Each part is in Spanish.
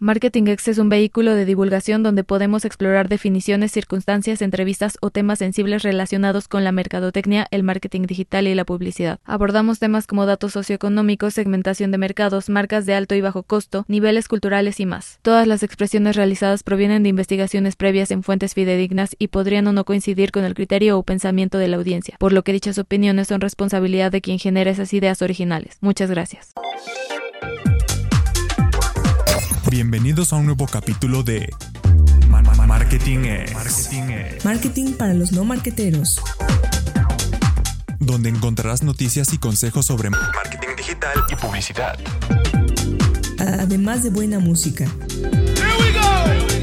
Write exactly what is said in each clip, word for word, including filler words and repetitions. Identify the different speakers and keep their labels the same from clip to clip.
Speaker 1: MarketingX es un vehículo de divulgación donde podemos explorar definiciones, circunstancias, entrevistas o temas sensibles relacionados con la mercadotecnia, el marketing digital y la publicidad. Abordamos temas como datos socioeconómicos, segmentación de mercados, marcas de alto y bajo costo, niveles culturales y más. Todas las expresiones realizadas provienen de investigaciones previas en fuentes fidedignas y podrían o no coincidir con el criterio o pensamiento de la audiencia, por lo que dichas opiniones son responsabilidad de quien genera esas ideas originales. Muchas gracias.
Speaker 2: Bienvenidos a un nuevo capítulo de Marketing es. Marketing es.
Speaker 3: Marketing para los no marketeros.
Speaker 2: Donde encontrarás noticias y consejos sobre marketing digital y publicidad.
Speaker 3: Además de buena música.
Speaker 4: Here we go.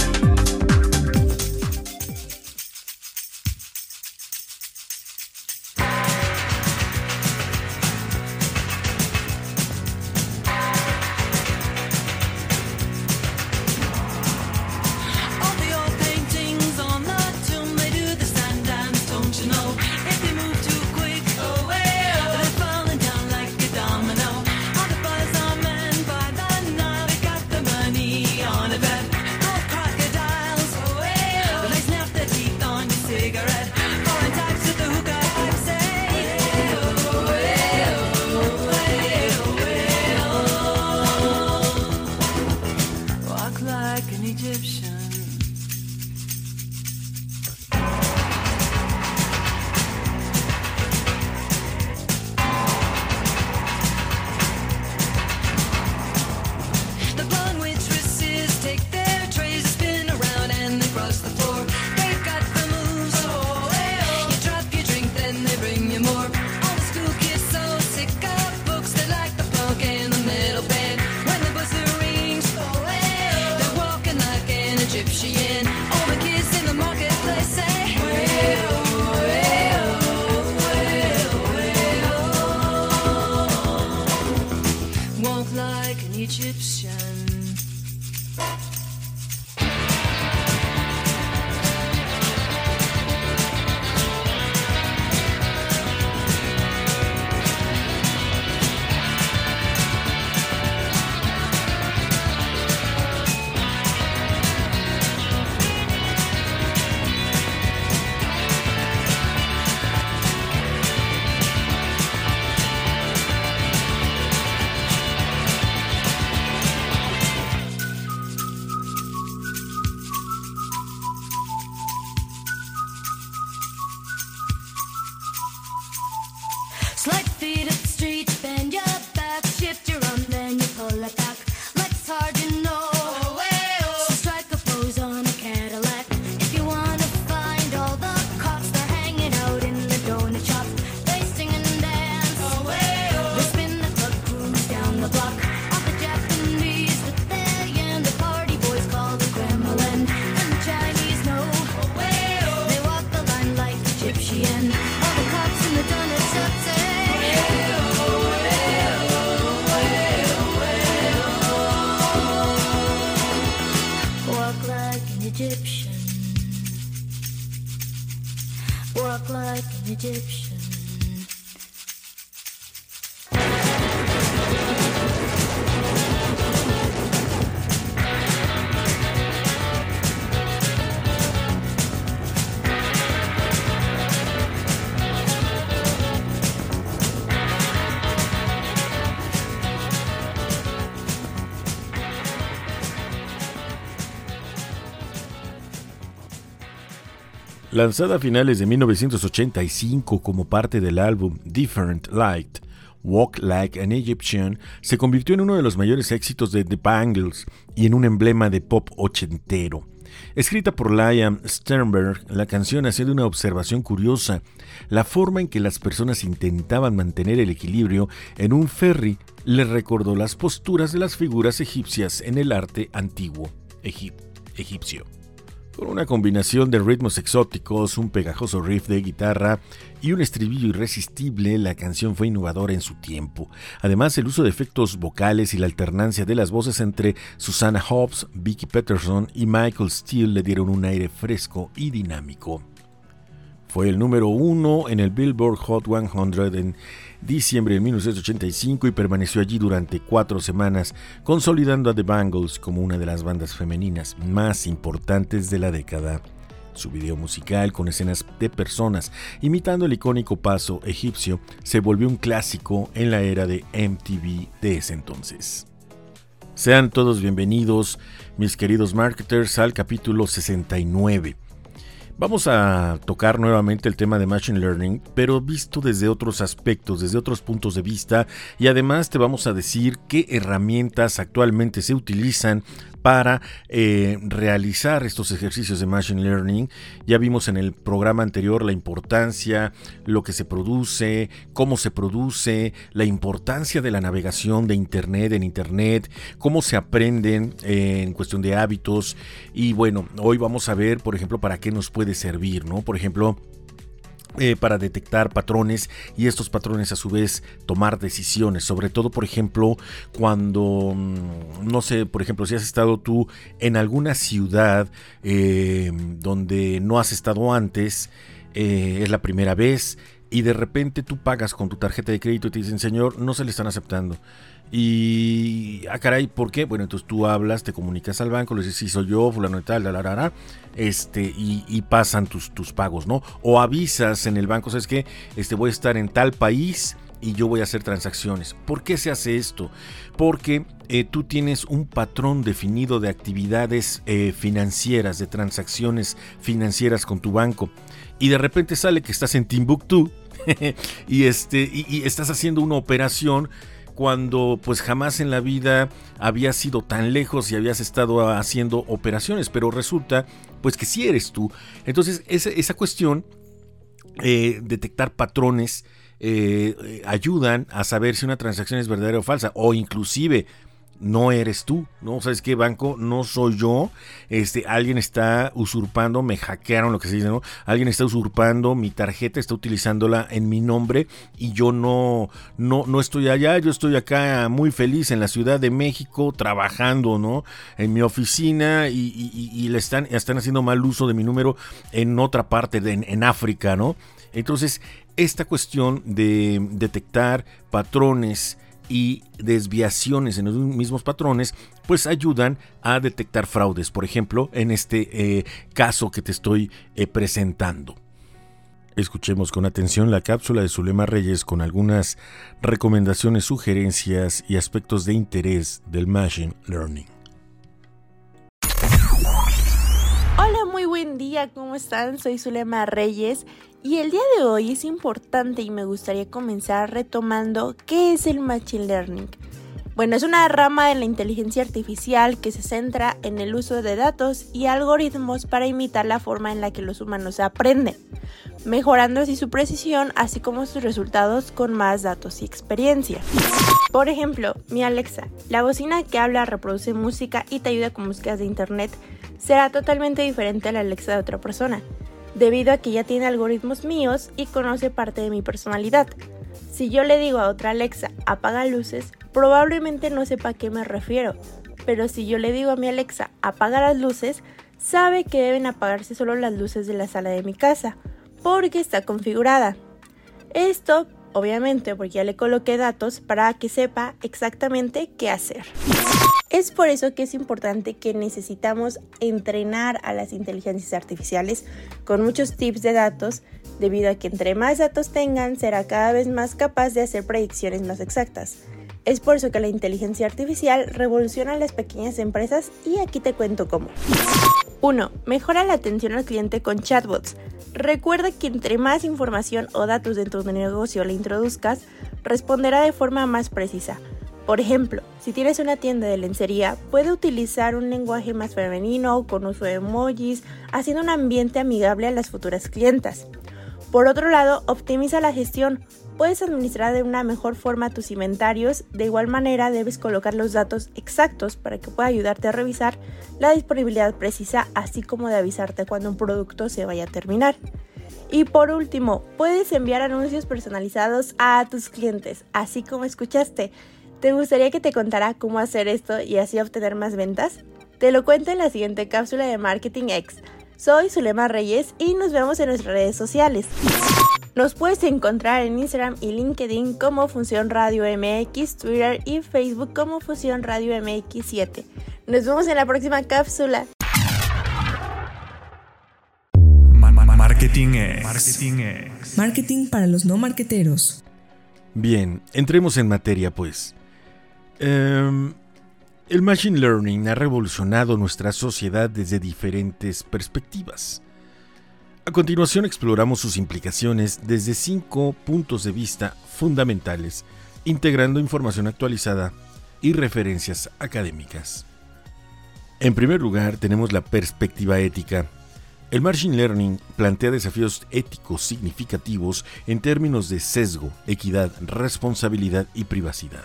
Speaker 5: Walk like an Egyptian.
Speaker 6: Lanzada a finales de mil novecientos ochenta y cinco como parte del álbum Different Light, Walk Like an Egyptian se convirtió en uno de los mayores éxitos de The Bangles y en un emblema de pop ochentero. Escrita por Liam Sternberg, la canción hacía de una observación curiosa: la forma en que las personas intentaban mantener el equilibrio en un ferry les recordó las posturas de las figuras egipcias en el arte antiguo egip- egipcio. Con una combinación de ritmos exóticos, un pegajoso riff de guitarra y un estribillo irresistible, la canción fue innovadora en su tiempo. Además, el uso de efectos vocales y la alternancia de las voces entre Susanna Hoffs, Vicky Peterson y Michael Steele le dieron un aire fresco y dinámico. Fue el número uno en el Billboard Hot cien en diciembre de mil novecientos ochenta y cinco y permaneció allí durante cuatro semanas, consolidando a The Bangles como una de las bandas femeninas más importantes de la década. Su video musical, con escenas de personas imitando el icónico paso egipcio, se volvió un clásico en la era de M T V de ese entonces. Sean todos bienvenidos, mis queridos marketers, al capítulo sesenta y nueve. Vamos a tocar nuevamente el tema de Machine Learning, pero visto desde otros aspectos, desde otros puntos de vista, y además te vamos a decir qué herramientas actualmente se utilizan para eh, realizar estos ejercicios de Machine Learning. Ya vimos en el programa anterior la importancia, lo que se produce, cómo se produce, la importancia de la navegación de Internet en Internet, cómo se aprenden eh, en cuestión de hábitos. Y bueno, hoy vamos a ver, por ejemplo, para qué nos puede servir, ¿no? Por ejemplo, Eh, para detectar patrones y estos patrones a su vez tomar decisiones, sobre todo por ejemplo cuando, no sé, por ejemplo si has estado tú en alguna ciudad eh, donde no has estado antes, eh, es la primera vez y de repente tú pagas con tu tarjeta de crédito y te dicen, señor, no se le están aceptando. Y, ah caray, ¿por qué? Bueno, entonces tú hablas, te comunicas al banco, le dices, sí, soy yo, fulano y tal, la, la, la, la, este, y, y pasan tus, tus pagos, ¿no? O avisas en el banco, ¿sabes qué? Este, voy a estar en tal país y yo voy a hacer transacciones. ¿Por qué se hace esto? Porque eh, tú tienes un patrón definido de actividades eh, financieras, de transacciones financieras con tu banco, y de repente sale que estás en Timbuktu y, este, y, y estás haciendo una operación cuando pues jamás en la vida habías ido tan lejos y habías estado haciendo operaciones, pero resulta pues que sí eres tú. Entonces esa, esa cuestión, eh, detectar patrones, eh, eh, ayudan a saber si una transacción es verdadera o falsa, o inclusive no eres tú, ¿no? ¿Sabes qué, banco? No soy yo, este, alguien está usurpando, me hackearon, lo que se dice, ¿no? Alguien está usurpando mi tarjeta, está utilizándola en mi nombre y yo no, no, no estoy allá, yo estoy acá muy feliz en la Ciudad de México trabajando, ¿no? En mi oficina y, y, y le están, están haciendo mal uso de mi número en otra parte, de, en, en África, ¿no? Entonces, esta cuestión de detectar patrones y desviaciones en los mismos patrones pues ayudan a detectar fraudes, por ejemplo en este eh, caso que te estoy eh, presentando. Escuchemos con atención la cápsula de Zulema Reyes con algunas recomendaciones, sugerencias y aspectos de interés del Machine Learning.
Speaker 7: Hola, muy buen día, ¿cómo están? Soy Zulema Reyes y el día de hoy es importante y me gustaría comenzar retomando qué es el Machine Learning. Bueno, es una rama de la inteligencia artificial que se centra en el uso de datos y algoritmos para imitar la forma en la que los humanos aprenden, mejorando así su precisión, así como sus resultados con más datos y experiencia. Por ejemplo, mi Alexa, la bocina que habla, reproduce música y te ayuda con búsquedas de internet, será totalmente diferente a la Alexa de otra persona, debido a que ya tiene algoritmos míos y conoce parte de mi personalidad. Si yo le digo a otra Alexa, apaga luces, probablemente no sepa a qué me refiero, pero si yo le digo a mi Alexa, apaga las luces, sabe que deben apagarse solo las luces de la sala de mi casa, porque está configurada. Esto, obviamente, porque ya le coloqué datos para que sepa exactamente qué hacer. Es por eso que es importante que necesitamos entrenar a las inteligencias artificiales con muchos tips de datos, debido a que entre más datos tengan, será cada vez más capaz de hacer predicciones más exactas. Es por eso que la inteligencia artificial revoluciona las pequeñas empresas y aquí te cuento cómo. uno. Mejora la atención al cliente con chatbots. Recuerda que entre más información o datos dentro de tu negocio le introduzcas, responderá de forma más precisa. Por ejemplo, si tienes una tienda de lencería, puede utilizar un lenguaje más femenino con uso de emojis, haciendo un ambiente amigable a las futuras clientas. Por otro lado, optimiza la gestión. Puedes administrar de una mejor forma tus inventarios, de igual manera debes colocar los datos exactos para que pueda ayudarte a revisar la disponibilidad precisa, así como de avisarte cuando un producto se vaya a terminar. Y por último, puedes enviar anuncios personalizados a tus clientes, así como escuchaste. ¿Te gustaría que te contara cómo hacer esto y así obtener más ventas? Te lo cuento en la siguiente cápsula de Marketing X. Soy Zulema Reyes y nos vemos en nuestras redes sociales. Nos puedes encontrar en Instagram y LinkedIn como Función Radio M X, Twitter y Facebook como Función Radio M X siete. Nos vemos en la próxima cápsula.
Speaker 2: Marketing es. Marketing es.
Speaker 3: Marketing para los no marketeros.
Speaker 6: Bien, entremos en materia pues. Um, el Machine Learning ha revolucionado nuestra sociedad desde diferentes perspectivas. A continuación exploramos sus implicaciones desde cinco puntos de vista fundamentales, integrando información actualizada y referencias académicas. En primer lugar, tenemos la perspectiva ética. El Machine Learning plantea desafíos éticos significativos en términos de sesgo, equidad, responsabilidad y privacidad.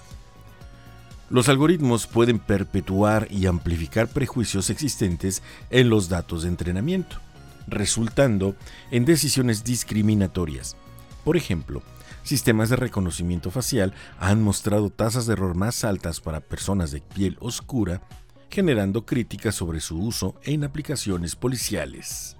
Speaker 6: Los algoritmos pueden perpetuar y amplificar prejuicios existentes en los datos de entrenamiento, resultando en decisiones discriminatorias. Por ejemplo, sistemas de reconocimiento facial han mostrado tasas de error más altas para personas de piel oscura, generando críticas sobre su uso en aplicaciones policiales.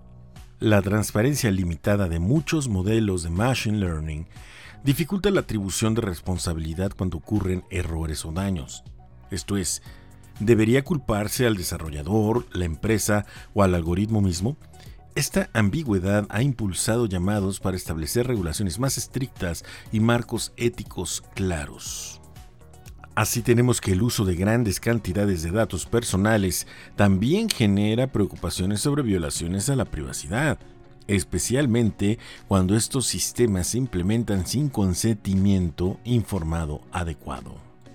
Speaker 6: La transparencia limitada de muchos modelos de Machine Learning dificulta la atribución de responsabilidad cuando ocurren errores o daños. Esto es, ¿debería culparse al desarrollador, la empresa o al algoritmo mismo? Esta ambigüedad ha impulsado llamados para establecer regulaciones más estrictas y marcos éticos claros. Así tenemos que el uso de grandes cantidades de datos personales también genera preocupaciones sobre violaciones a la privacidad, especialmente cuando estos sistemas se implementan sin consentimiento informado adecuado.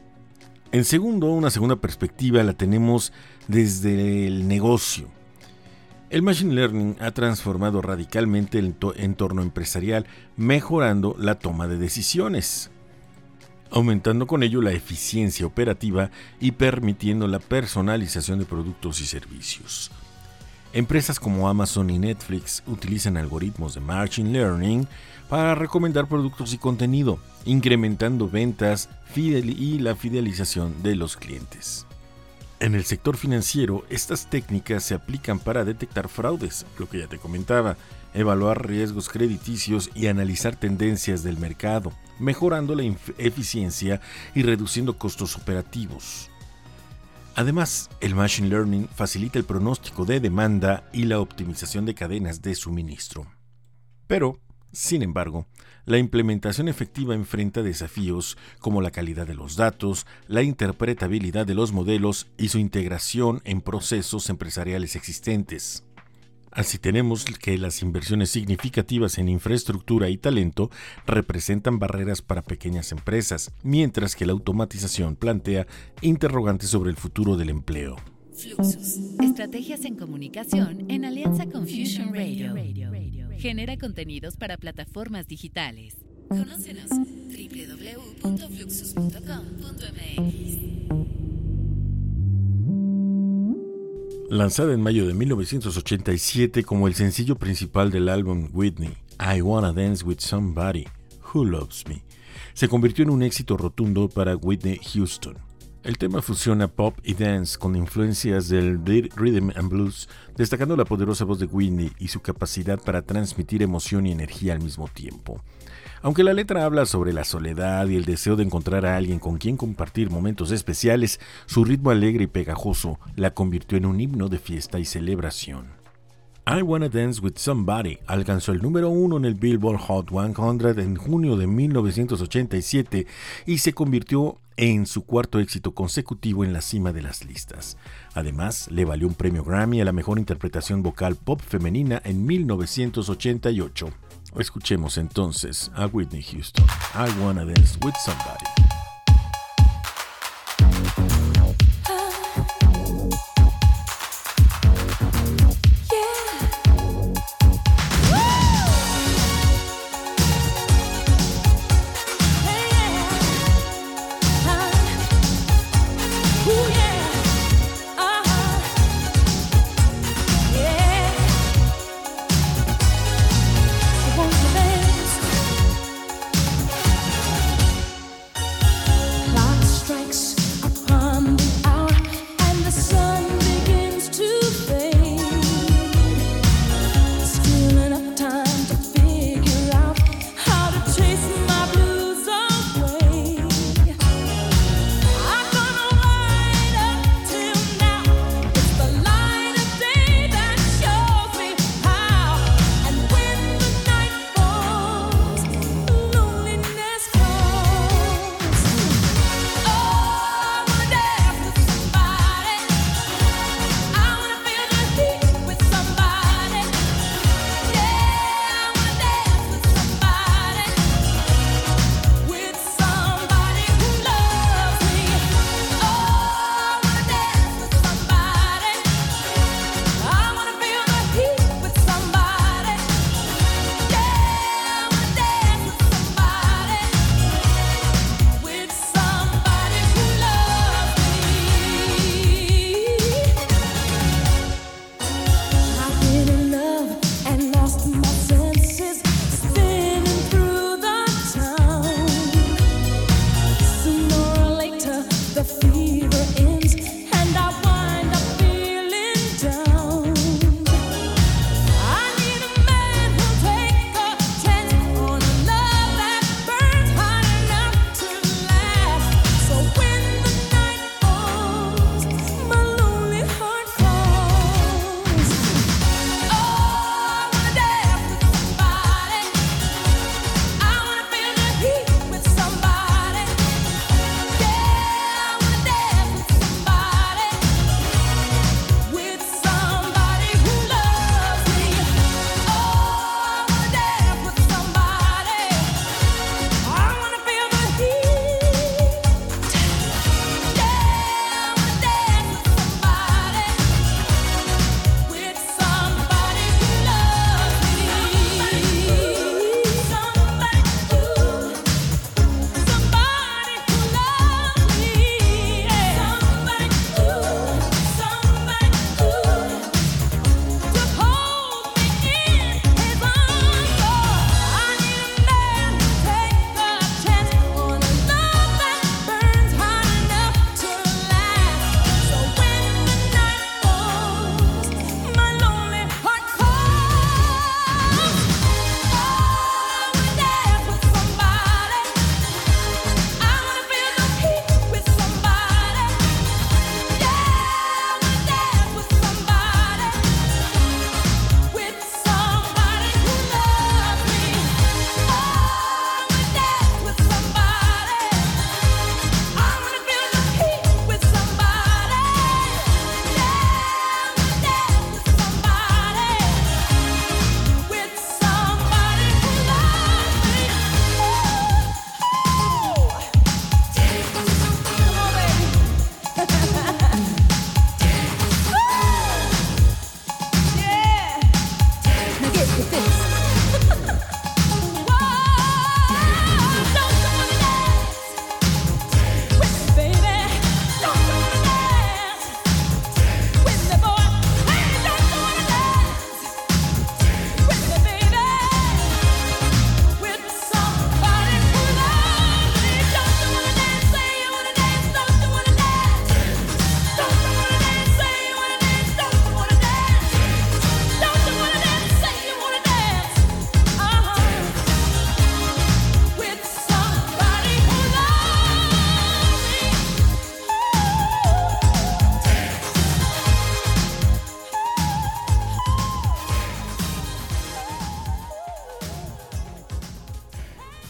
Speaker 6: En segundo, una segunda perspectiva la tenemos desde el negocio. El Machine Learning ha transformado radicalmente el entorno empresarial, mejorando la toma de decisiones, aumentando con ello la eficiencia operativa y permitiendo la personalización de productos y servicios. Empresas como Amazon y Netflix utilizan algoritmos de Machine Learning para recomendar productos y contenido, incrementando ventas y la fidelización de los clientes. En el sector financiero, estas técnicas se aplican para detectar fraudes, lo que ya te comentaba, evaluar riesgos crediticios y analizar tendencias del mercado, mejorando la eficiencia y reduciendo costos operativos. Además, el Machine Learning facilita el pronóstico de demanda y la optimización de cadenas de suministro. Pero, sin embargo, la implementación efectiva enfrenta desafíos como la calidad de los datos, la interpretabilidad de los modelos y su integración en procesos empresariales existentes. Así tenemos que las inversiones significativas en infraestructura y talento representan barreras para pequeñas empresas, mientras que la automatización plantea interrogantes sobre el futuro del empleo.
Speaker 8: Fluxus, estrategias en comunicación en alianza con Fusion Radio. Genera contenidos para plataformas digitales. Conócenos doble u doble u doble u punto fluxus punto com punto m x.
Speaker 6: Lanzada en mayo de mil novecientos ochenta y siete como el sencillo principal del álbum Whitney, I Wanna Dance With Somebody Who Loves Me, se convirtió en un éxito rotundo para Whitney Houston. El tema fusiona pop y dance con influencias del rhythm and blues, destacando la poderosa voz de Whitney y su capacidad para transmitir emoción y energía al mismo tiempo. Aunque la letra habla sobre la soledad y el deseo de encontrar a alguien con quien compartir momentos especiales, su ritmo alegre y pegajoso la convirtió en un himno de fiesta y celebración. I Wanna Dance With Somebody alcanzó el número uno en el Billboard Hot cien en junio de mil novecientos ochenta y siete y se convirtió en su cuarto éxito consecutivo en la cima de las listas. Además, le valió un premio Grammy a la mejor interpretación vocal pop femenina en mil novecientos ochenta y ocho. Escuchemos entonces a Whitney Houston, I Wanna Dance With Somebody.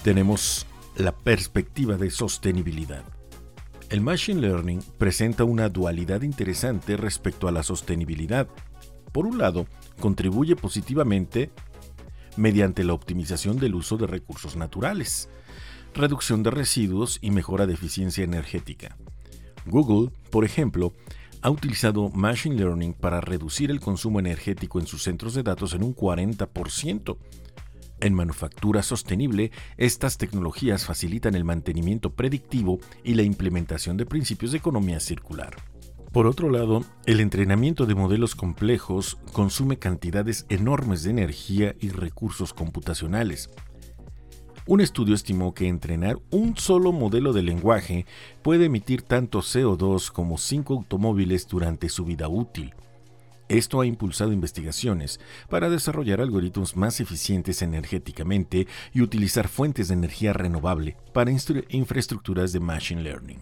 Speaker 6: tenemos la perspectiva de sostenibilidad. El Machine Learning presenta una dualidad interesante respecto a la sostenibilidad. Por un lado, contribuye positivamente mediante la optimización del uso de recursos naturales, reducción de residuos y mejora de eficiencia energética. Google, por ejemplo, ha utilizado Machine Learning para reducir el consumo energético en sus centros de datos en un cuarenta por ciento. En manufactura sostenible, estas tecnologías facilitan el mantenimiento predictivo y la implementación de principios de economía circular. Por otro lado, el entrenamiento de modelos complejos consume cantidades enormes de energía y recursos computacionales. Un estudio estimó que entrenar un solo modelo de lenguaje puede emitir tanto C O dos como cinco automóviles durante su vida útil. Esto ha impulsado investigaciones para desarrollar algoritmos más eficientes energéticamente y utilizar fuentes de energía renovable para instru- infraestructuras de Machine Learning.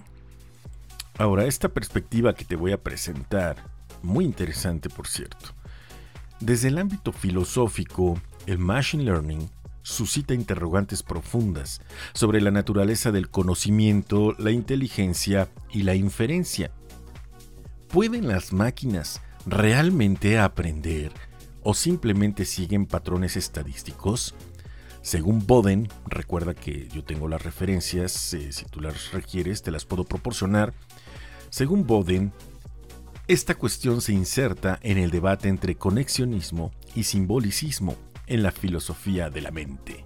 Speaker 6: Ahora, esta perspectiva que te voy a presentar, muy interesante por cierto. Desde el ámbito filosófico, el Machine Learning suscita interrogantes profundas sobre la naturaleza del conocimiento, la inteligencia y la inferencia. ¿Pueden las máquinas realmente aprender o simplemente siguen patrones estadísticos? Según Boden, recuerda que yo tengo las referencias, eh, si tú las requieres te las puedo proporcionar. Según Boden, esta cuestión se inserta en el debate entre conexionismo y simbolicismo en la filosofía de la mente.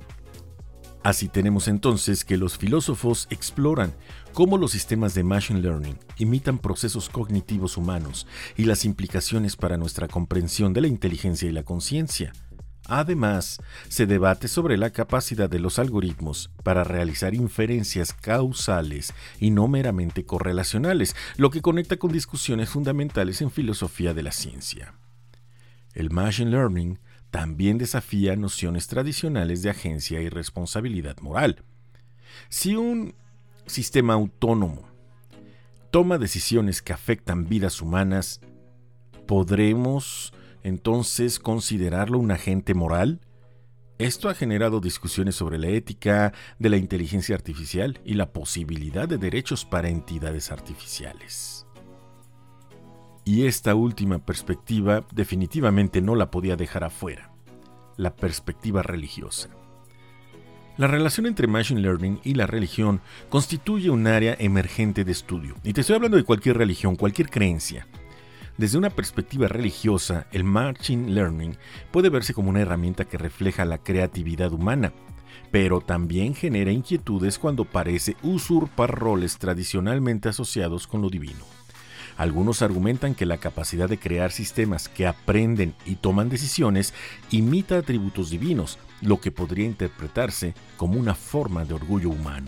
Speaker 6: Así tenemos entonces que los filósofos exploran cómo los sistemas de Machine Learning imitan procesos cognitivos humanos y las implicaciones para nuestra comprensión de la inteligencia y la conciencia. Además, se debate sobre la capacidad de los algoritmos para realizar inferencias causales y no meramente correlacionales, lo que conecta con discusiones fundamentales en filosofía de la ciencia. El Machine Learning también desafía nociones tradicionales de agencia y responsabilidad moral. Si un sistema autónomo toma decisiones que afectan vidas humanas, ¿podremos entonces considerarlo un agente moral? Esto ha generado discusiones sobre la ética de la inteligencia artificial y la posibilidad de derechos para entidades artificiales. Y esta última perspectiva definitivamente no la podía dejar afuera, la perspectiva religiosa. La relación entre Machine Learning y la religión constituye un área emergente de estudio. Y te estoy hablando de cualquier religión, cualquier creencia. Desde una perspectiva religiosa, el Machine Learning puede verse como una herramienta que refleja la creatividad humana, pero también genera inquietudes cuando parece usurpar roles tradicionalmente asociados con lo divino. Algunos argumentan que la capacidad de crear sistemas que aprenden y toman decisiones imita atributos divinos, lo que podría interpretarse como una forma de orgullo humano.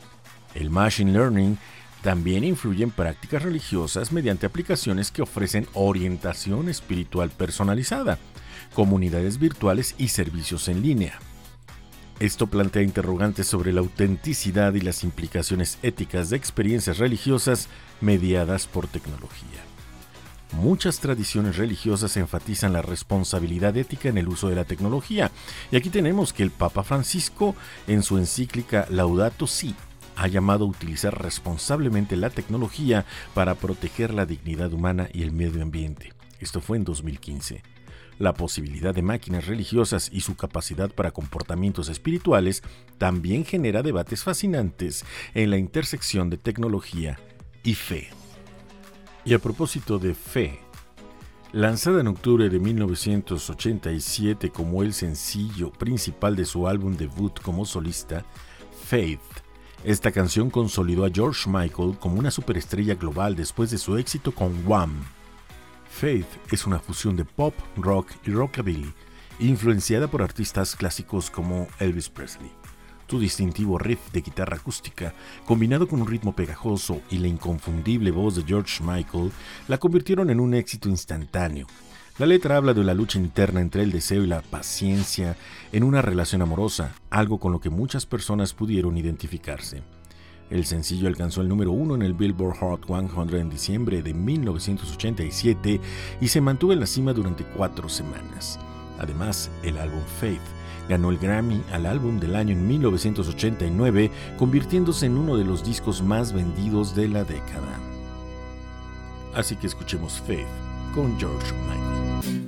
Speaker 6: El Machine Learning también influye en prácticas religiosas mediante aplicaciones que ofrecen orientación espiritual personalizada, comunidades virtuales y servicios en línea. Esto plantea interrogantes sobre la autenticidad y las implicaciones éticas de experiencias religiosas mediadas por tecnología. Muchas tradiciones religiosas enfatizan la responsabilidad ética en el uso de la tecnología, y aquí tenemos que el Papa Francisco, en su encíclica Laudato Si, ha llamado a utilizar responsablemente la tecnología para proteger la dignidad humana y el medio ambiente. Esto fue en dos mil quince. La posibilidad de máquinas religiosas y su capacidad para comportamientos espirituales también genera debates fascinantes en la intersección de tecnología y fe. Y a propósito de fe, lanzada en octubre de mil novecientos ochenta y siete como el sencillo principal de su álbum debut como solista, Faith, esta canción consolidó a George Michael como una superestrella global después de su éxito con Wham! Faith es una fusión de pop, rock y rockabilly, influenciada por artistas clásicos como Elvis Presley. Su distintivo riff de guitarra acústica, combinado con un ritmo pegajoso y la inconfundible voz de George Michael, la convirtieron en un éxito instantáneo. La letra habla de la lucha interna entre el deseo y la paciencia en una relación amorosa, algo con lo que muchas personas pudieron identificarse. El sencillo alcanzó el número uno en el Billboard Hot cien en diciembre de mil novecientos ochenta y siete y se mantuvo en la cima durante cuatro semanas. Además, el álbum Faith ganó el Grammy al álbum del año en mil novecientos ochenta y nueve, convirtiéndose en uno de los discos más vendidos de la década. Así que escuchemos Faith con George Michael.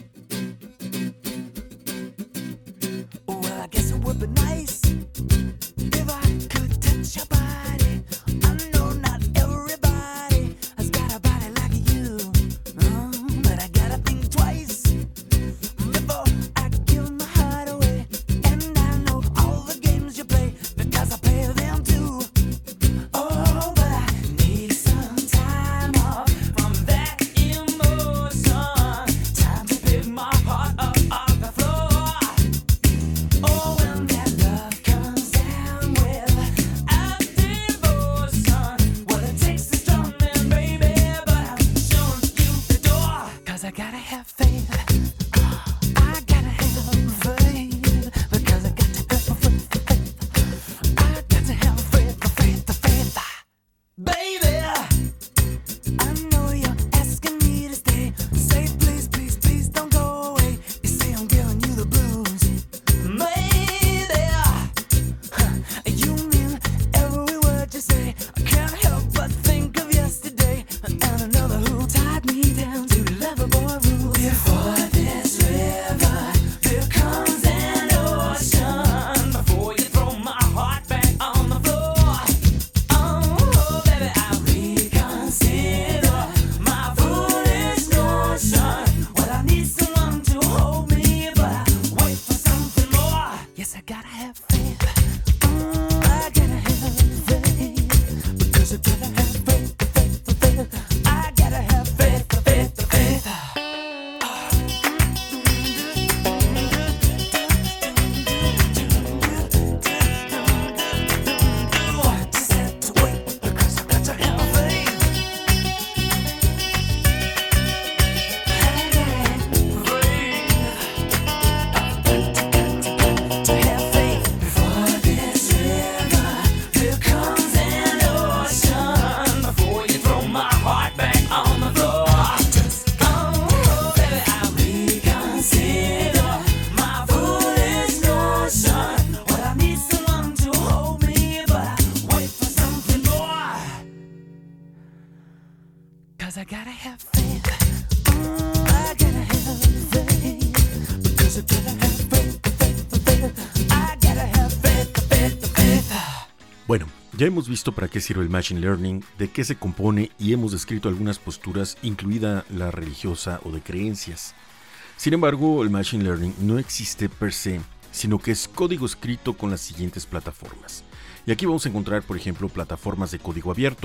Speaker 6: Bueno, ya hemos visto para qué sirve el Machine Learning, de qué se compone y hemos descrito algunas posturas, incluida la religiosa o de creencias. Sin embargo, el Machine Learning no existe per se, sino que es código escrito con las siguientes plataformas. Y aquí vamos a encontrar, por ejemplo, plataformas de código abierto.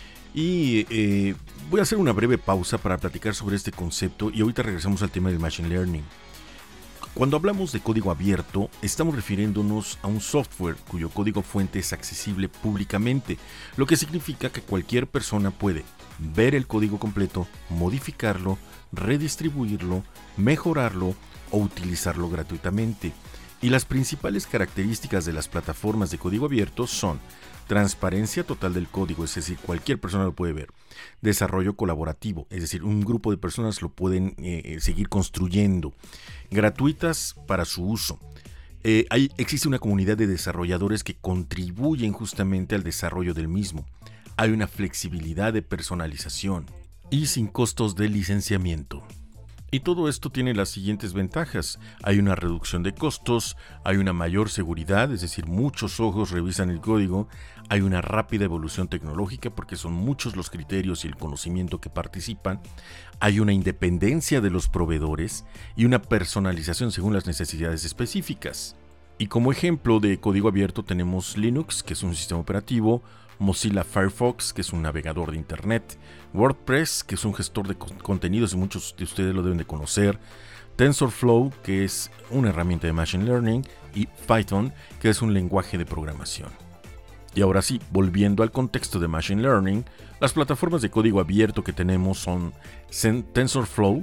Speaker 6: Y eh, voy a hacer una breve pausa para platicar sobre este concepto y ahorita regresamos al tema del Machine Learning. Cuando hablamos de código abierto, estamos refiriéndonos a un software cuyo código fuente es accesible públicamente, lo que significa que cualquier persona puede ver el código completo, modificarlo, redistribuirlo, mejorarlo o utilizarlo gratuitamente. Y las principales características de las plataformas de código abierto son transparencia total del código, es decir, cualquier persona lo puede ver. Desarrollo colaborativo, es decir, un grupo de personas lo pueden eh, seguir construyendo. Gratuitas para su uso. Eh, hay, existe una comunidad de desarrolladores que contribuyen justamente al desarrollo del mismo. Hay una flexibilidad de personalización y sin costos de licenciamiento. Y todo esto tiene las siguientes ventajas. Hay una reducción de costos, hay una mayor seguridad, es decir, muchos ojos revisan el código, hay una rápida evolución tecnológica porque son muchos los criterios y el conocimiento que participan, hay una independencia de los proveedores y una personalización según las necesidades específicas. Y como ejemplo de código abierto tenemos Linux, que es un sistema operativo, Mozilla Firefox, que es un navegador de internet, WordPress, que es un gestor de contenidos y muchos de ustedes lo deben de conocer, TensorFlow, que es una herramienta de Machine Learning, y Python, que es un lenguaje de programación. Y ahora sí, volviendo al contexto de Machine Learning, las plataformas de código abierto que tenemos son TensorFlow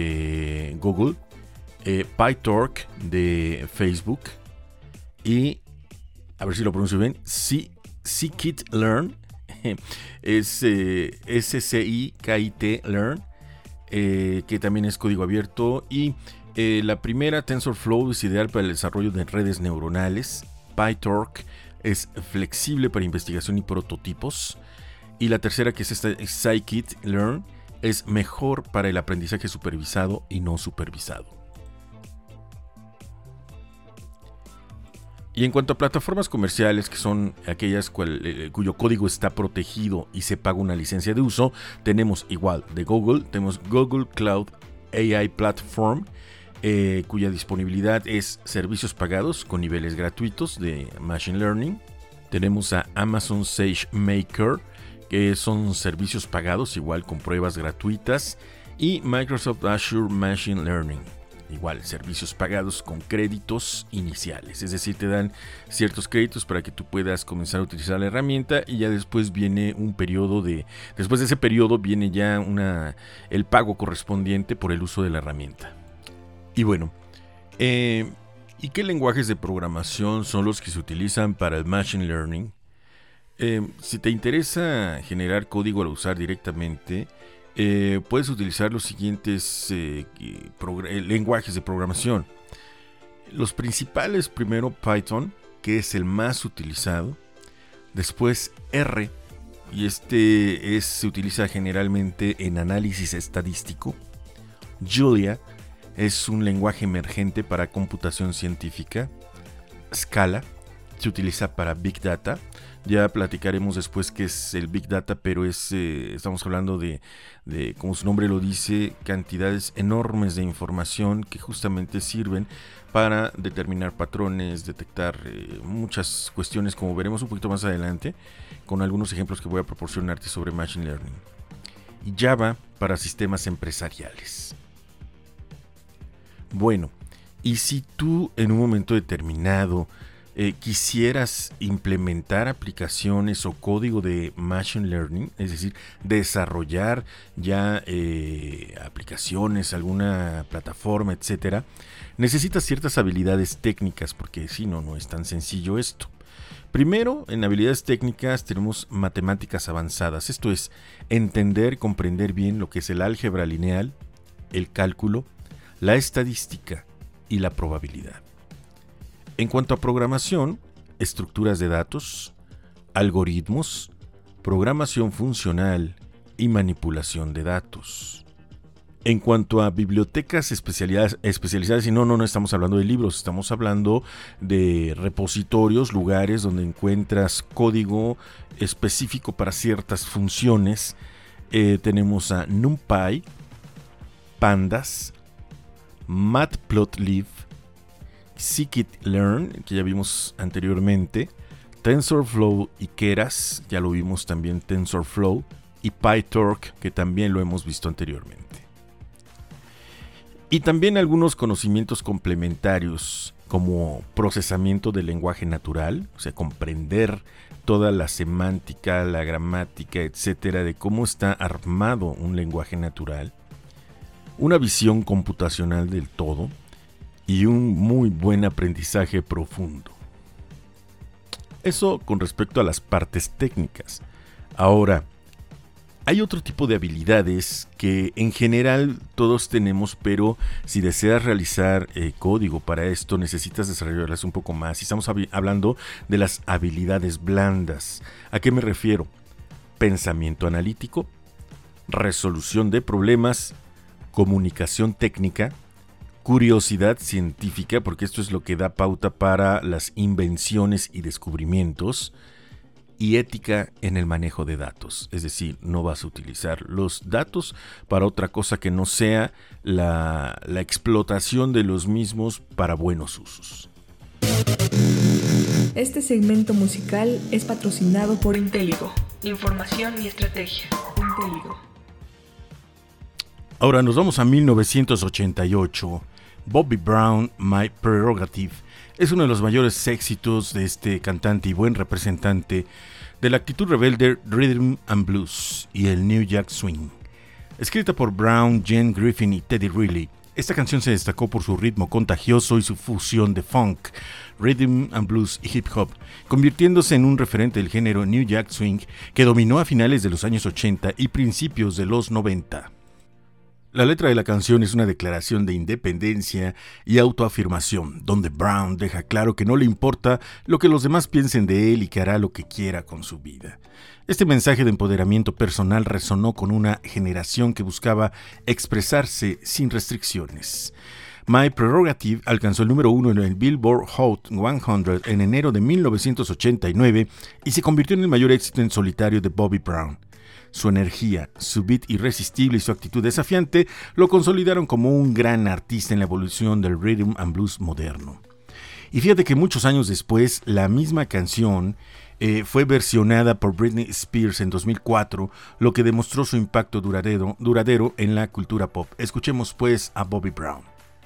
Speaker 6: de Google, eh, PyTorch de Facebook y, a ver si lo pronuncio bien, C Scikit-learn, es eh, S C I K I T Learn, eh, que también es código abierto, y Eh, la primera, TensorFlow, es ideal para el desarrollo de redes neuronales. PyTorch es flexible para investigación y prototipos. Y la tercera, que es esta, Scikit-learn, es mejor para el aprendizaje supervisado y no supervisado. Y en cuanto a plataformas comerciales, que son aquellas cual, eh, cuyo código está protegido y se paga una licencia de uso, tenemos igual de Google, tenemos Google Cloud A I Platform, eh, cuya disponibilidad es servicios pagados con niveles gratuitos de Machine Learning. Tenemos a Amazon SageMaker, que son servicios pagados igual con pruebas gratuitas. Y Microsoft Azure Machine Learning, igual, servicios pagados con créditos iniciales, es decir, te dan ciertos créditos para que tú puedas comenzar a utilizar la herramienta y ya después viene un periodo de, después de ese periodo viene ya una, el pago correspondiente por el uso de la herramienta. Y bueno, eh, ¿y qué lenguajes de programación son los que se utilizan para el Machine Learning? Eh, si te interesa generar código al usar directamente, Eh, puedes utilizar los siguientes eh, progr- lenguajes de programación. Los principales, primero Python, que es el más utilizado. Después R, y este es, se utiliza generalmente en análisis estadístico. Julia es un lenguaje emergente para computación científica. Scala se utiliza para Big Data. Ya platicaremos después qué es el Big Data, pero es, eh, estamos hablando de, de, como su nombre lo dice, cantidades enormes de información que justamente sirven para determinar patrones, detectar eh, muchas cuestiones, como veremos un poquito más adelante, con algunos ejemplos que voy a proporcionarte sobre Machine Learning. Y Java para sistemas empresariales. Bueno, y si tú en un momento determinado Eh, quisieras implementar aplicaciones o código de Machine Learning, es decir, desarrollar ya eh, aplicaciones, alguna plataforma, etcétera, necesitas ciertas habilidades técnicas, porque si no, no es tan sencillo esto. Primero, en habilidades técnicas tenemos matemáticas avanzadas, esto es, entender, comprender bien lo que es el álgebra lineal, el cálculo, la estadística y la probabilidad. En cuanto a programación, estructuras de datos, algoritmos, programación funcional y manipulación de datos. En cuanto a bibliotecas especializadas, especializadas y no, no, no estamos hablando de libros, estamos hablando de repositorios, lugares donde encuentras código específico para ciertas funciones. Eh, tenemos a NumPy, Pandas, Matplotlib, Scikit-learn, que ya vimos anteriormente, TensorFlow y Keras, ya lo vimos también TensorFlow, y PyTorch, que también lo hemos visto anteriormente. Y también algunos conocimientos complementarios, como procesamiento del lenguaje natural, o sea, comprender toda la semántica, la gramática, etcétera, de cómo está armado un lenguaje natural, una visión computacional del todo, y un muy buen aprendizaje profundo. Eso con respecto a las partes técnicas. Ahora, hay otro tipo de habilidades que en general todos tenemos, pero si deseas realizar eh, código para esto, necesitas desarrollarlas un poco más. Y estamos hab- hablando de las habilidades blandas. ¿A qué me refiero? Pensamiento analítico, resolución de problemas, comunicación técnica, curiosidad científica, porque esto es lo que da pauta para las invenciones y descubrimientos, y ética en el manejo de datos. Es decir, no vas a utilizar los datos para otra cosa que no sea la, la explotación de los mismos para buenos usos.
Speaker 3: Este segmento musical es patrocinado por Intelligo. Información y estrategia. Intelligo.
Speaker 6: Ahora nos vamos a mil novecientos ochenta y ocho. Bobby Brown, My Prerogative, es uno de los mayores éxitos de este cantante y buen representante de la actitud rebelde Rhythm and Blues y el New Jack Swing. Escrita por Brown, Jen Griffin y Teddy Riley, esta canción se destacó por su ritmo contagioso y su fusión de funk, rhythm and blues y hip hop, convirtiéndose en un referente del género New Jack Swing que dominó a finales de los años ochenta y principios de los noventa. La letra de la canción es una declaración de independencia y autoafirmación, donde Brown deja claro que no le importa lo que los demás piensen de él y que hará lo que quiera con su vida. Este mensaje de empoderamiento personal resonó con una generación que buscaba expresarse sin restricciones. My Prerogative alcanzó el número uno en el Billboard Hot cien en enero de mil novecientos ochenta y nueve y se convirtió en el mayor éxito en solitario de Bobby Brown. Su energía, su beat irresistible y su actitud desafiante lo consolidaron como un gran artista en la evolución del rhythm and blues moderno. Y fíjate que muchos años después, la misma canción eh, fue versionada por Britney Spears en dos mil cuatro, lo que demostró su impacto duradero, duradero en la cultura pop. Escuchemos pues a Bobby Brown.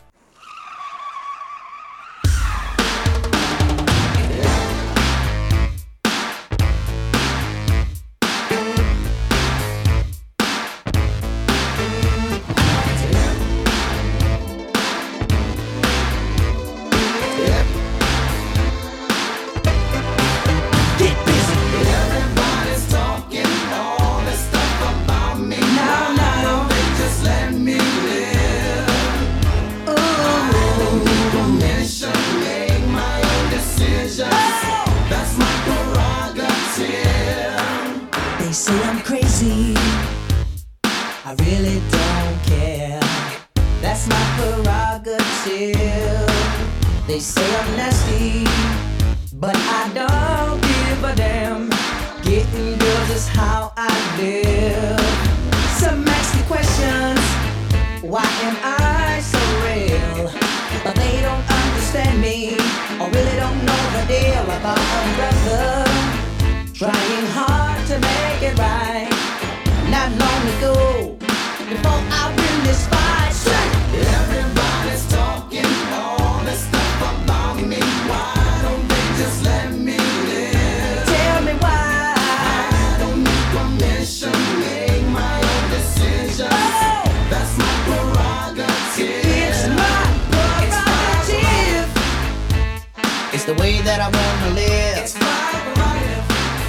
Speaker 9: They say I'm nasty, but I don't give a damn. Getting girls is how I live. Some ask me questions, why am I so real? But they don't understand me, or really don't know the deal about a brother trying hard to make it right. Not long ago, before I win this fight, everybody's talking all this stuff about me. Why don't they just let me live? Tell me why. I don't need permission, make my own decisions. Oh, that's my prerogative. It's my prerogative. It's, it's the way that I wanna live. It's my prerogative.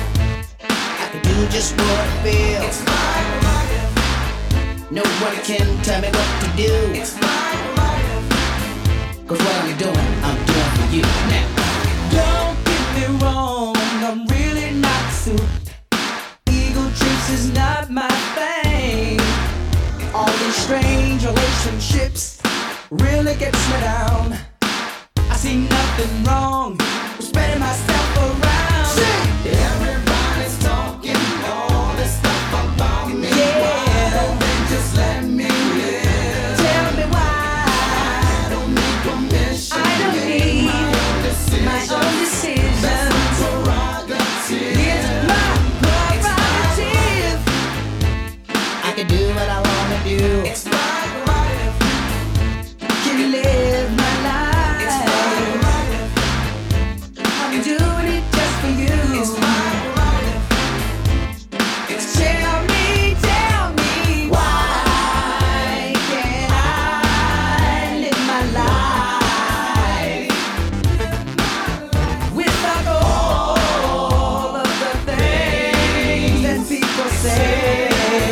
Speaker 9: I can do just what I feel. It's my prerogative. No one can tell me what to do. It's my prerogative. Cause what I'm doing, I'm doing for you now. Don't get me wrong, I'm really not suited. Ego trips is not my thing. All these strange relationships really gets me down. I see nothing wrong with spreading myself around. See, everybody's talking all this stuff about me. Yeah. Why don't they just let me live? Tell me why. I don't need permission. I don't need my own decision. My own decision. That's my prerogative. It's my prerogative. I can do what I wanna do. It's my prerogative. Can live my life. It's my prerogative. I'm doing it just for you. It's my prerogative. It's tell me, tell me why can't I live my life without all of the things that people say?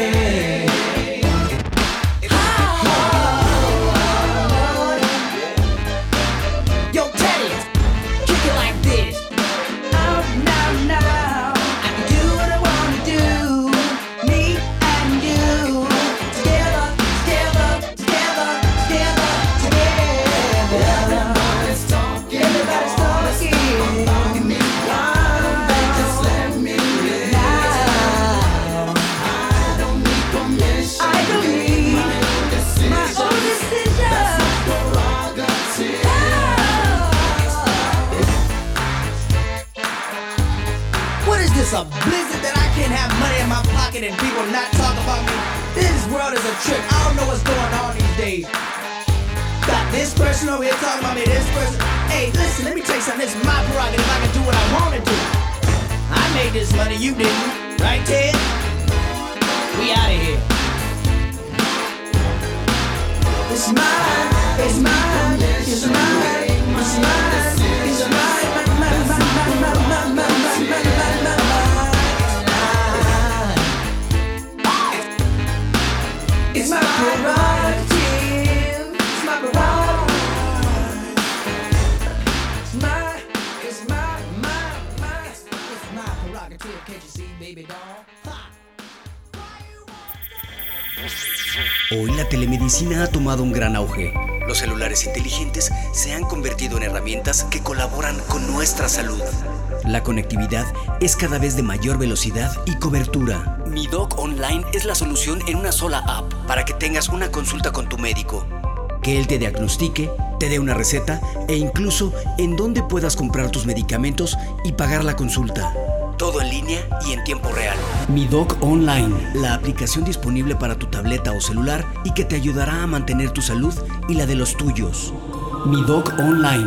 Speaker 9: Yo, Teddy, kick it like this. Out now, now. I can do what I wanna do. Me and you. Together, together, together, together, together. Everybody's talking. Everybody's talking about me. Why don't they just let me live? Now. I don't need permission. I don't need my own decision. My own decision. That's my prerogative. What is this, a blizzard that I can't have money in my pocket and people not talk about me? This world is a trip. I don't know what's going on these days. Got this person over here talking about me, this person. Hey, listen, let me tell you something. This is my prerogative. I can do what I want to do. I made this money, you didn't. Right, Ted? We out of here. It's mine, it's mine, it's mine, it's mine, it's mine, mine, mine, mine, mine, mine, mine, mine, mine, mine, mine, mine. It's my prerogative.
Speaker 10: Hoy la telemedicina ha tomado un gran auge. Los celulares inteligentes se han convertido en herramientas que colaboran con nuestra salud. La conectividad es cada vez de mayor velocidad y cobertura. Mi Doc Online es la solución en una sola app para que tengas una consulta con tu médico, que él te diagnostique, te dé una receta e incluso en dónde puedas comprar tus medicamentos y pagar la consulta. Todo en línea y en tiempo real. Mi Doc Online, la aplicación disponible para tu tableta o celular y que te ayudará a mantener tu salud y la de los tuyos. Mi Doc Online.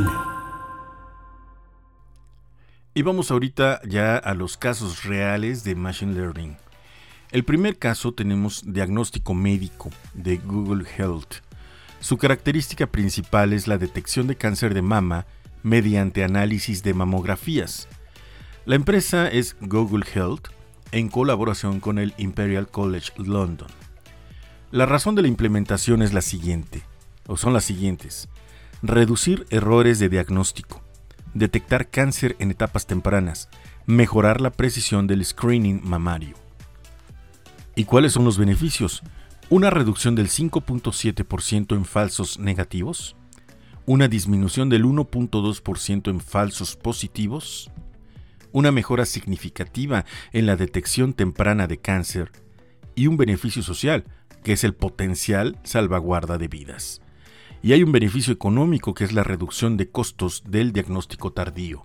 Speaker 6: Y vamos ahorita ya a los casos reales de Machine Learning. El primer caso tenemos diagnóstico médico de Google Health. Su característica principal es la detección de cáncer de mama mediante análisis de mamografías. La empresa es Google Health en colaboración con el Imperial College London. La razón de la implementación es la siguiente, o son las siguientes: reducir errores de diagnóstico, detectar cáncer en etapas tempranas, mejorar la precisión del screening mamario. ¿Y cuáles son los beneficios? Una reducción del cinco punto siete por ciento en falsos negativos, una disminución del uno punto dos por ciento en falsos positivos, una mejora significativa en la detección temprana de cáncer y un beneficio social, que es el potencial salvaguarda de vidas. Y hay un beneficio económico, que es la reducción de costos del diagnóstico tardío.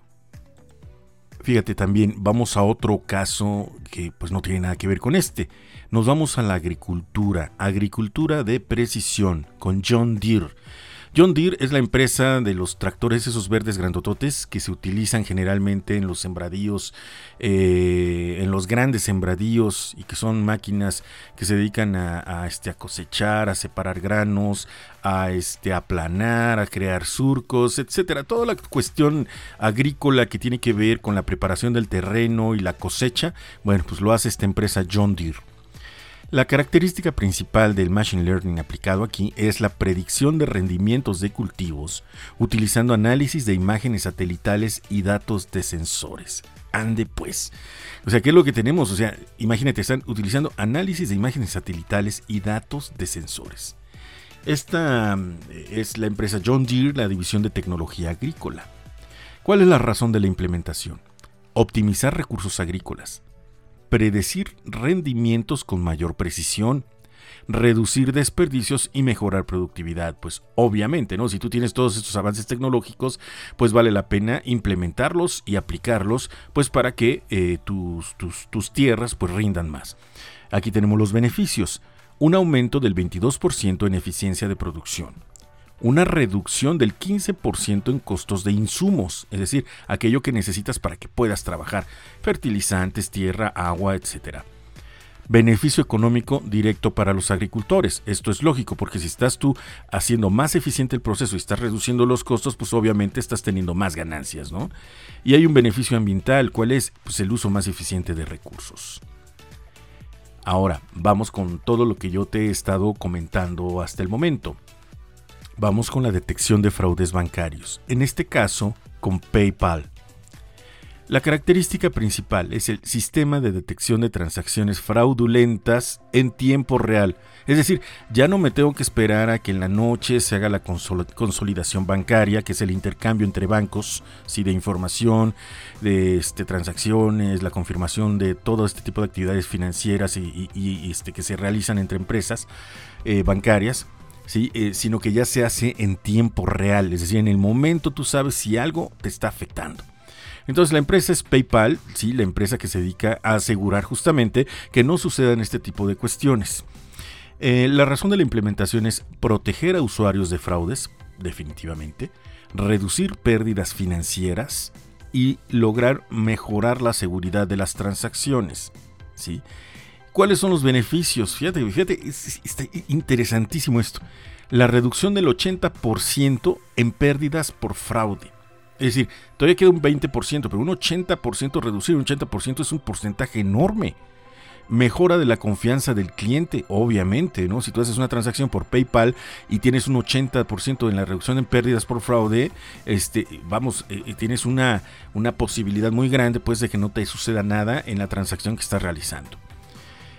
Speaker 6: Fíjate también, vamos a otro caso que pues no tiene nada que ver con este. Nos vamos a la agricultura, agricultura de precisión con John Deere. John Deere es la empresa de los tractores esos verdes grandototes que se utilizan generalmente en los sembradíos, eh, en los grandes sembradíos, y que son máquinas que se dedican a, a, este, a cosechar, a separar granos, a este, aplanar, a crear surcos, etcétera. Toda la cuestión agrícola que tiene que ver con la preparación del terreno y la cosecha, bueno, pues lo hace esta empresa John Deere. La característica principal del Machine Learning aplicado aquí es la predicción de rendimientos de cultivos utilizando análisis de imágenes satelitales y datos de sensores. Ande pues. O sea, ¿qué es lo que tenemos? O sea, imagínate, están utilizando análisis de imágenes satelitales y datos de sensores. Esta es la empresa John Deere, la división de tecnología agrícola. ¿Cuál es la razón de la implementación? Optimizar recursos agrícolas, predecir rendimientos con mayor precisión, reducir desperdicios y mejorar productividad. Pues obviamente, ¿no? Si tú tienes todos estos avances tecnológicos, pues vale la pena implementarlos y aplicarlos, pues para que eh, tus, tus, tus tierras pues rindan más. Aquí tenemos los beneficios: un aumento del veintidós por ciento en eficiencia de producción, una reducción del quince por ciento en costos de insumos, es decir, aquello que necesitas para que puedas trabajar, fertilizantes, tierra, agua, etcétera. Beneficio económico directo para los agricultores. Esto es lógico, porque si estás tú haciendo más eficiente el proceso y estás reduciendo los costos, pues obviamente estás teniendo más ganancias, ¿no? Y hay un beneficio ambiental. ¿Cuál es? Pues el uso más eficiente de recursos. Ahora, vamos con todo lo que yo te he estado comentando hasta el momento. Vamos con la detección de fraudes bancarios, en este caso con PayPal. La característica principal es el sistema de detección de transacciones fraudulentas en tiempo real. Es decir, ya no me tengo que esperar a que en la noche se haga la consol- consolidación bancaria, que es el intercambio entre bancos, sí, de información, de este, transacciones, la confirmación de todo este tipo de actividades financieras y, y, y este, que se realizan entre empresas eh, bancarias. Sí, eh, sino que ya se hace en tiempo real, es decir, en el momento tú sabes si algo te está afectando. Entonces la empresa es PayPal, sí, la empresa que se dedica a asegurar justamente que no sucedan este tipo de cuestiones. Eh, la razón de la implementación es proteger a usuarios de fraudes, definitivamente, reducir pérdidas financieras y lograr mejorar la seguridad de las transacciones, ¿sí? ¿Cuáles son los beneficios? Fíjate, fíjate, es, está interesantísimo esto. La reducción del ochenta por ciento en pérdidas por fraude. Es decir, todavía queda un veinte por ciento, pero un ochenta por ciento, reducir un ochenta por ciento es un porcentaje enorme. Mejora de la confianza del cliente, obviamente, ¿no? Si tú haces una transacción por PayPal y tienes un ochenta por ciento en la reducción en pérdidas por fraude, este, vamos, eh, tienes una, una posibilidad muy grande, pues, de que no te suceda nada en la transacción que estás realizando.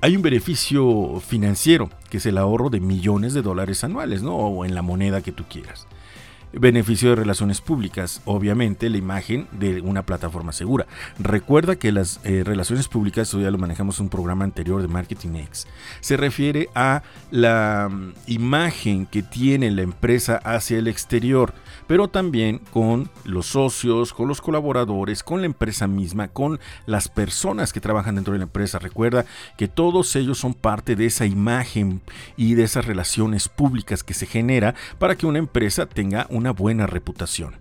Speaker 6: Hay un beneficio financiero, que es el ahorro de millones de dólares anuales, ¿no? O en la moneda que tú quieras. Beneficio de relaciones públicas, obviamente la imagen de una plataforma segura. Recuerda que las eh, relaciones públicas, eso ya lo manejamos en un programa anterior de Marketing X, se refiere a la um, imagen que tiene la empresa hacia el exterior, pero también con los socios, con los colaboradores, con la empresa misma, con las personas que trabajan dentro de la empresa. Recuerda que todos ellos son parte de esa imagen y de esas relaciones públicas que se genera para que una empresa tenga un una buena reputación.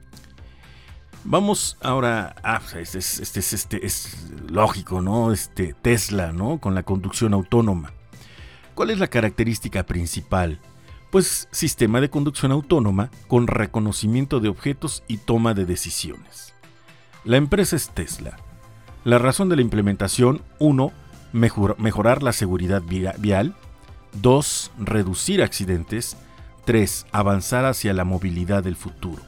Speaker 6: Vamos ahora a ah, este, es, este, es, este es lógico, ¿no? Este Tesla, ¿no? Con la conducción autónoma. ¿Cuál es la característica principal? Pues sistema de conducción autónoma con reconocimiento de objetos y toma de decisiones. La empresa es Tesla. La razón de la implementación: uno, mejor, mejorar la seguridad vial. dos, reducir accidentes. tres. Avanzar hacia la movilidad del futuro.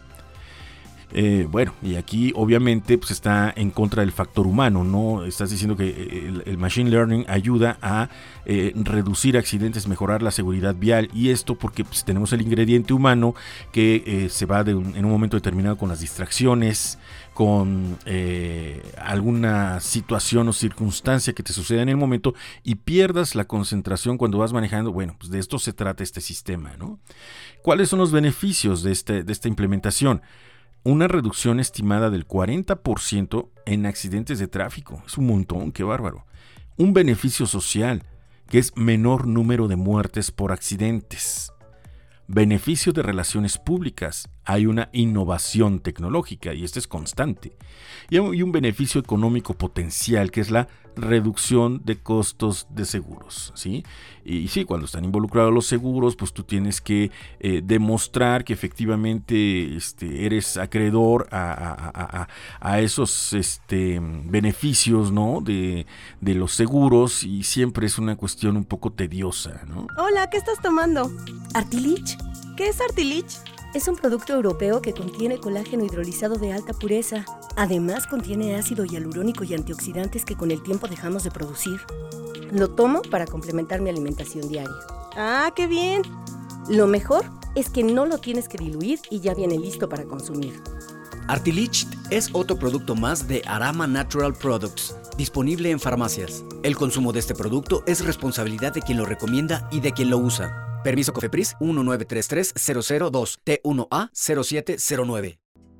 Speaker 6: Eh, bueno, y aquí obviamente pues está en contra del factor humano, ¿no? Estás diciendo que el, el Machine Learning ayuda a eh, reducir accidentes, mejorar la seguridad vial, y esto porque pues, tenemos el ingrediente humano que eh, se va de un, en un momento determinado con las distracciones, con eh, alguna situación o circunstancia que te suceda en el momento y pierdas la concentración cuando vas manejando. Bueno, pues de esto se trata este sistema, ¿no? ¿Cuáles son los beneficios de, este, de esta implementación? Una reducción estimada del cuarenta por ciento en accidentes de tráfico. Es un montón, qué bárbaro. Un beneficio social, que es menor número de muertes por accidentes. Beneficio de relaciones públicas. Hay una innovación tecnológica y este es constante. Y hay un beneficio económico potencial, que es la reducción de costos de seguros, ¿sí? Y sí, cuando están involucrados los seguros, pues tú tienes que eh, demostrar que efectivamente este, eres acreedor a, a, a, a esos este, beneficios, ¿no? de, de los seguros, y siempre es una cuestión un poco tediosa, ¿no?
Speaker 11: Hola, ¿qué estás tomando?
Speaker 12: Artilich.
Speaker 11: ¿Qué es Artilich?
Speaker 12: Es un producto europeo que contiene colágeno hidrolizado de alta pureza. Además, contiene ácido hialurónico y antioxidantes que con el tiempo dejamos de producir. Lo tomo para complementar mi alimentación diaria.
Speaker 11: ¡Ah, qué bien!
Speaker 12: Lo mejor es que no lo tienes que diluir y ya viene listo para consumir.
Speaker 10: Artilich es otro producto más de Arama Natural Products, disponible en farmacias. El consumo de este producto es responsabilidad de quien lo recomienda y de quien lo usa. Permiso COFEPRIS uno nueve tres tres cero cero dos T uno A cero siete cero nueve.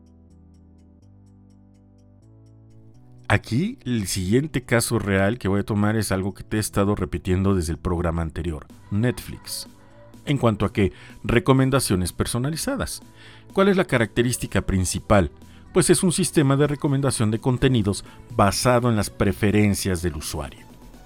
Speaker 6: Aquí el siguiente caso real que voy a tomar es algo que te he estado repitiendo desde el programa anterior, Netflix. En cuanto a que recomendaciones personalizadas. ¿Cuál es la característica principal? Pues es un sistema de recomendación de contenidos basado en las preferencias del usuario.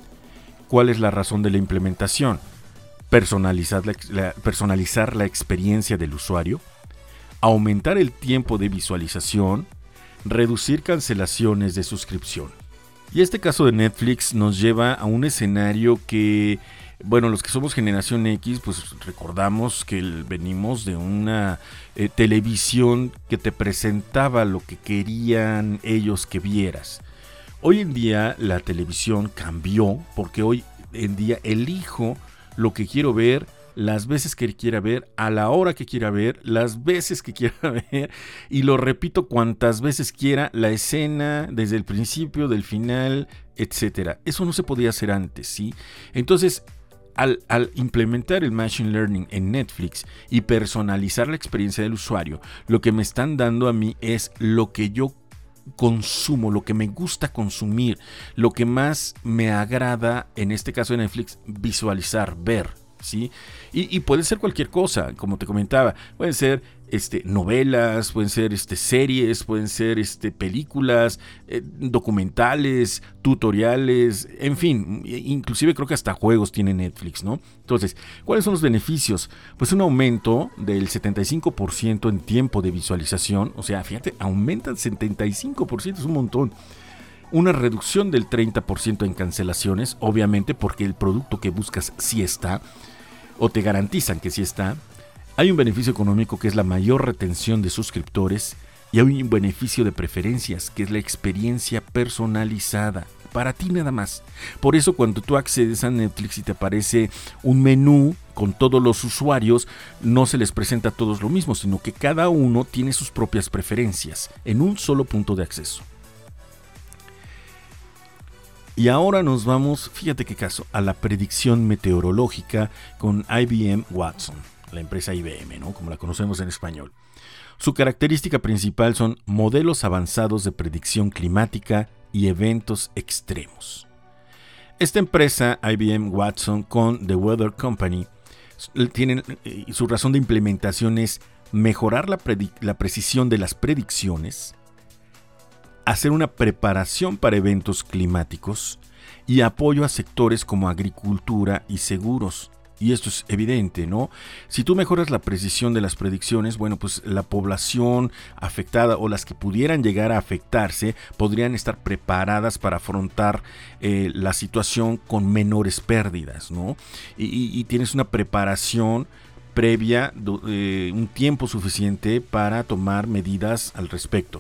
Speaker 6: ¿Cuál es la razón de la implementación? Personalizar la, la, personalizar la experiencia del usuario, aumentar el tiempo de visualización, reducir cancelaciones de suscripción. Y este caso de Netflix nos lleva a un escenario que, bueno, los que somos generación X, pues recordamos que el, venimos de una eh, televisión que te presentaba lo que querían ellos que vieras. Hoy en día la televisión cambió porque hoy en día elijo lo que quiero ver, las veces que quiera ver, a la hora que quiera ver, las veces que quiera ver, y lo repito cuantas veces quiera, la escena desde el principio, del final, etcétera. Eso no se podía hacer antes, ¿sí? Entonces, al, al implementar el Machine Learning en Netflix y personalizar la experiencia del usuario, lo que me están dando a mí es lo que yo consumo, lo que me gusta consumir, lo que más me agrada, en este caso de Netflix, visualizar, ver, ¿sí? Y, y puede ser cualquier cosa, como te comentaba, pueden ser este, novelas, pueden ser este, series, pueden ser este, películas, eh, documentales, tutoriales, en fin, inclusive creo que hasta juegos tiene Netflix, ¿no? Entonces, ¿cuáles son los beneficios? Pues un aumento del setenta y cinco por ciento en tiempo de visualización, o sea, fíjate, aumenta el setenta y cinco por ciento, es un montón. Una reducción del treinta por ciento en cancelaciones, obviamente porque el producto que buscas sí está, o te garantizan que sí está. Hay un beneficio económico que es la mayor retención de suscriptores, y hay un beneficio de preferencias que es la experiencia personalizada. para ti nada más. Por eso cuando tú accedes a Netflix y te aparece un menú con todos los usuarios, no se les presenta a todos lo mismo, sino que cada uno tiene sus propias preferencias en un solo punto de acceso. Y ahora nos vamos, fíjate qué caso, a la predicción meteorológica con I B M Watson, la empresa I B M, ¿no? Como la conocemos en español. Su característica principal son modelos avanzados de predicción climática y eventos extremos. Esta empresa, I B M Watson, con The Weather Company, tienen, su razón de implementación es mejorar la, predi- la precisión de las predicciones, hacer una preparación para eventos climáticos y apoyo a sectores como agricultura y seguros. Y esto es evidente, ¿no? Si tú mejoras la precisión de las predicciones, bueno, pues la población afectada o las que pudieran llegar a afectarse podrían estar preparadas para afrontar eh, la situación con menores pérdidas, ¿no? Y, y, y tienes una preparación previa, eh, un tiempo suficiente para tomar medidas al respecto.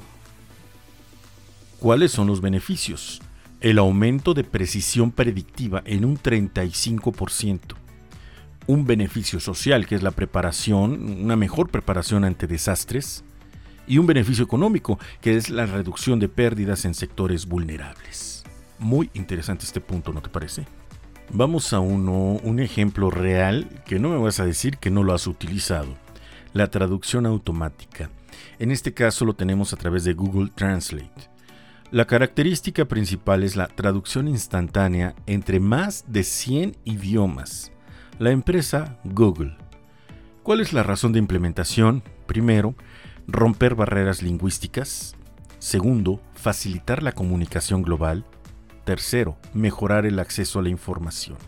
Speaker 6: ¿Cuáles son los beneficios? El aumento de precisión predictiva en un treinta y cinco por ciento. Un beneficio social, que es la preparación, una mejor preparación ante desastres. Y un beneficio económico, que es la reducción de pérdidas en sectores vulnerables. Muy interesante este punto, ¿no te parece? Vamos a uno, un ejemplo real que no me vas a decir que no lo has utilizado. La traducción automática. En este caso lo tenemos a través de Google Translate. La característica principal es la traducción instantánea entre más de cien idiomas. La empresa Google. ¿Cuál es la razón de implementación? Primero, romper barreras lingüísticas. Segundo, facilitar la comunicación global. Tercero, mejorar el acceso a la información.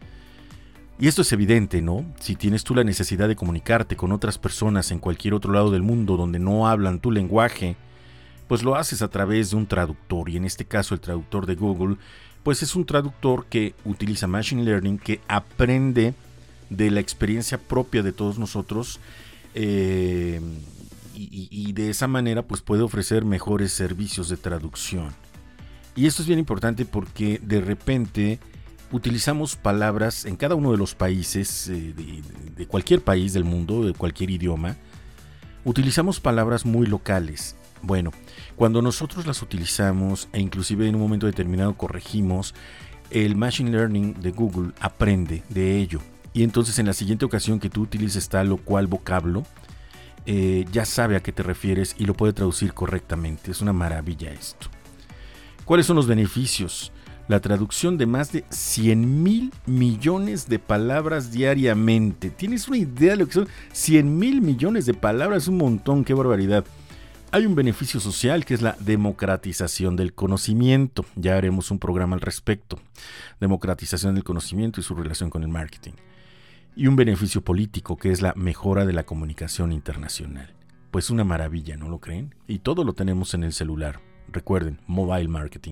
Speaker 6: Y esto es evidente, ¿no? Si tienes tú la necesidad de comunicarte con otras personas en cualquier otro lado del mundo donde no hablan tu lenguaje, pues lo haces a través de un traductor, y en este caso el traductor de Google, pues es un traductor que utiliza Machine Learning, que aprende de la experiencia propia de todos nosotros, eh, y, y de esa manera pues puede ofrecer mejores servicios de traducción. Y esto es bien importante porque de repente utilizamos palabras en cada uno de los países, eh, de, de cualquier país del mundo, de cualquier idioma, utilizamos palabras muy locales. Bueno, cuando nosotros las utilizamos e inclusive en un momento determinado corregimos, el Machine Learning de Google aprende de ello. Y entonces en la siguiente ocasión que tú utilices tal o cual vocablo, eh, ya sabe a qué te refieres y lo puede traducir correctamente. Es una maravilla esto. ¿Cuáles son los beneficios? La traducción de más de cien mil millones de palabras diariamente. ¿Tienes una idea de lo que son cien mil millones de palabras? Un montón, qué barbaridad. Hay un beneficio social que es la democratización del conocimiento. Ya haremos un programa al respecto. Democratización del conocimiento y su relación con el marketing. Y un beneficio político que es la mejora de la comunicación internacional. Pues una maravilla, ¿no lo creen? Y todo lo tenemos en el celular. Recuerden, mobile marketing.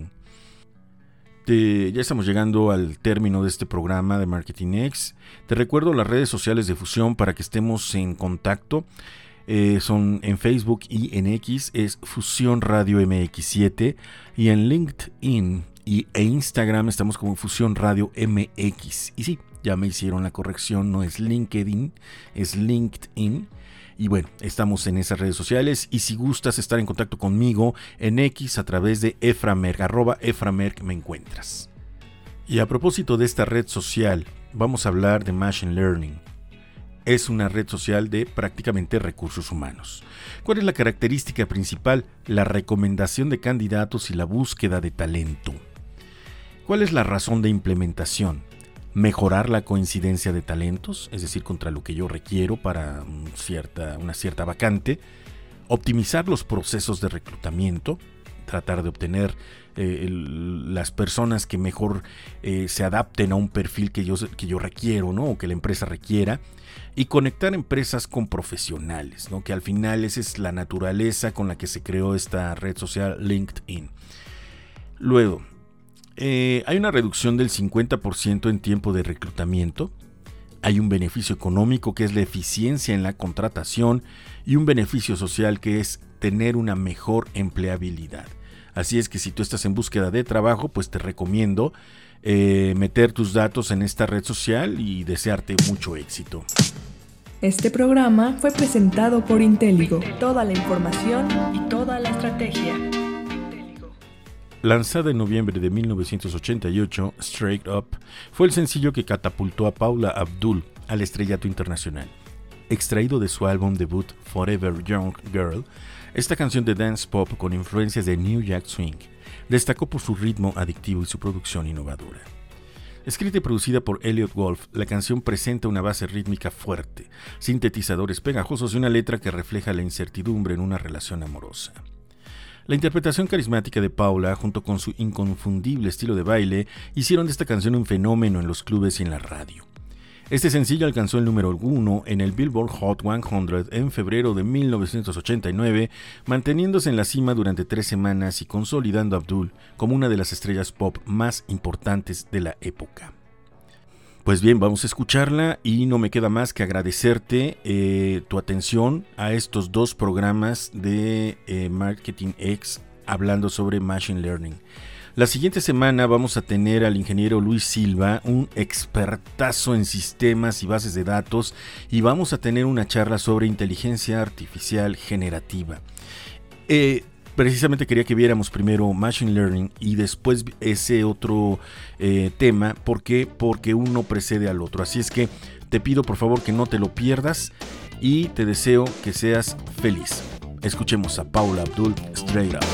Speaker 6: Te, ya estamos llegando al término de este programa de Marketing X. Te recuerdo las redes sociales de Fusión para que estemos en contacto. Eh, son en Facebook y en X es Fusión Radio M X siete, y en LinkedIn y, e Instagram estamos como Fusión Radio M X. Y sí, ya me hicieron la corrección, no es LinkedIn, es LinkedIn. Y bueno, estamos en esas redes sociales, y si gustas estar en contacto conmigo en X a través de Eframerc, arroba Eframerc me encuentras. Y a propósito de esta red social, vamos a hablar de Machine Learning. Es una red social de prácticamente recursos humanos. ¿Cuál es la característica principal? La recomendación de candidatos y la búsqueda de talento. ¿Cuál es la razón de implementación? Mejorar la coincidencia de talentos, es decir, contra lo que yo requiero para un cierta, una cierta vacante. Optimizar los procesos de reclutamiento, tratar de obtener eh, el, las personas que mejor eh, se adapten a un perfil que yo, que yo requiero, ¿no? O que la empresa requiera. Y conectar empresas con profesionales, ¿no? Que al final esa es la naturaleza con la que se creó esta red social LinkedIn. Luego, eh, hay una reducción del cincuenta por ciento en tiempo de reclutamiento. Hay un beneficio económico que es la eficiencia en la contratación, y un beneficio social que es tener una mejor empleabilidad. Así es que si tú estás en búsqueda de trabajo, pues te recomiendo eh, meter tus datos en esta red social y desearte mucho éxito.
Speaker 3: Este programa fue presentado por Intéligo. Toda la información y toda la estrategia.
Speaker 6: Lanzada en noviembre de mil novecientos ochenta y ocho, Straight Up fue el sencillo que catapultó a Paula Abdul al estrellato internacional. Extraído de su álbum debut Forever Young Girl, esta canción de dance pop con influencias de New Jack Swing destacó por su ritmo adictivo y su producción innovadora. Escrita y producida por Elliot Wolf, la canción presenta una base rítmica fuerte, sintetizadores pegajosos y una letra que refleja la incertidumbre en una relación amorosa. La interpretación carismática de Paula, junto con su inconfundible estilo de baile, hicieron de esta canción un fenómeno en los clubes y en la radio. Este sencillo alcanzó el número uno en el Billboard Hot cien en febrero de mil novecientos ochenta y nueve, manteniéndose en la cima durante tres semanas y consolidando a Abdul como una de las estrellas pop más importantes de la época. Pues bien, vamos a escucharla y no me queda más que agradecerte eh, tu atención a estos dos programas de eh, Marketing X hablando sobre Machine Learning. La siguiente semana vamos a tener al ingeniero Luis Silva, un expertazo en sistemas y bases de datos, y vamos a tener una charla sobre inteligencia artificial generativa. Eh, Precisamente quería que viéramos primero Machine Learning y después ese otro eh, tema. ¿Por qué? Porque uno precede al otro. Así es que te pido por favor que no te lo pierdas y te deseo que seas feliz. Escuchemos a Paula Abdul, Straight Up.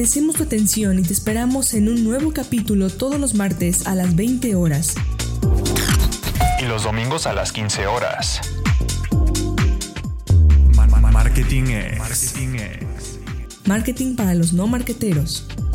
Speaker 3: Agradecemos tu atención y te esperamos en un nuevo capítulo todos los martes a las veinte horas.
Speaker 2: Y los domingos a las quince horas. Marketing es. Marketing es.
Speaker 3: Marketing para los no marqueteros.